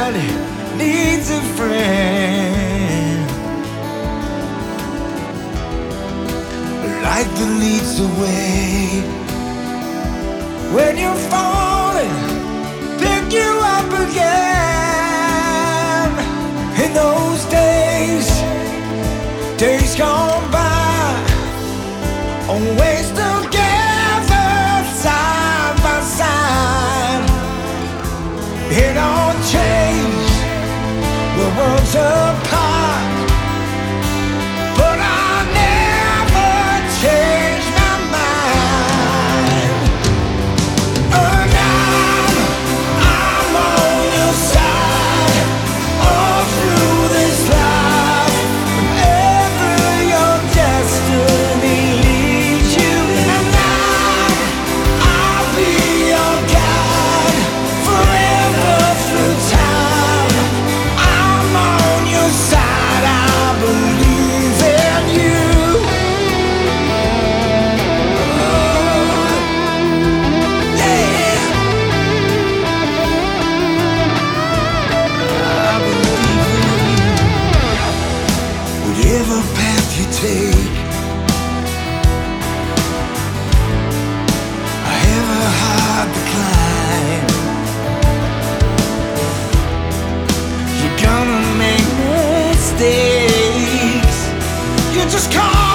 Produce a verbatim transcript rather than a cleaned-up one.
Everybody needs a friend, a light that leads the way. When you're falling, pick you up again. In those days, days gone by, always together, side by side. It don't change, we're worlds apart, but I'll never change my mind. And I'm, I'm on your side, all through this life. Wherever your destiny leads you, and I'm, I'll be your guide forever through time. I'm on your side, I believe in you. Oh, yeah. I believe in you. Whatever path you take, however hard the climb, you're gonna make mistakes. You just can't